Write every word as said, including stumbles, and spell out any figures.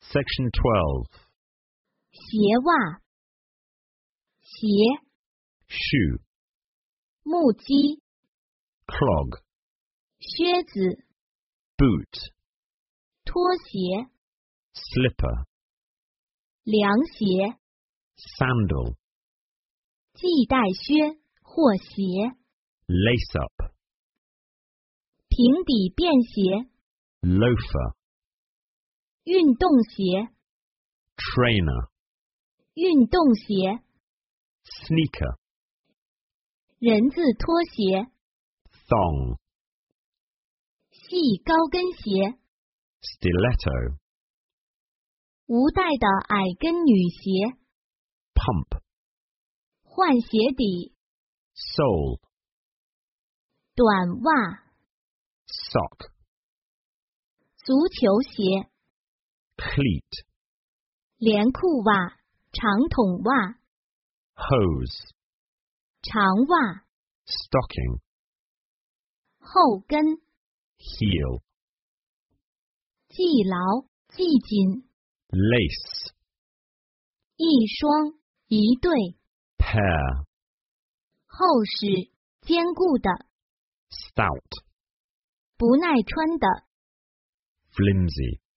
Section twelve. 鞋袜，鞋， Shoe. 木屐， Clog. 靴子， Boot. 拖鞋， Slipper. 凉鞋， Sandal. 系带靴或鞋， Lace up. 平底便鞋， Loafer. 运动鞋， Trainer. 运动鞋， Sneaker. 人字拖鞋， Thong. 细高跟鞋， Stiletto. 无带的矮跟女鞋， Pump. 换鞋底， Sole. 短袜， Sock. 足球鞋， Cleat. 连裤袜，长筒袜， Hose. 长袜， Stocking. 后跟， Heel. 系牢，系紧， Lace. 一双，一对， Pair. 厚实，坚固的， Stout. 不耐穿的， Flimsy.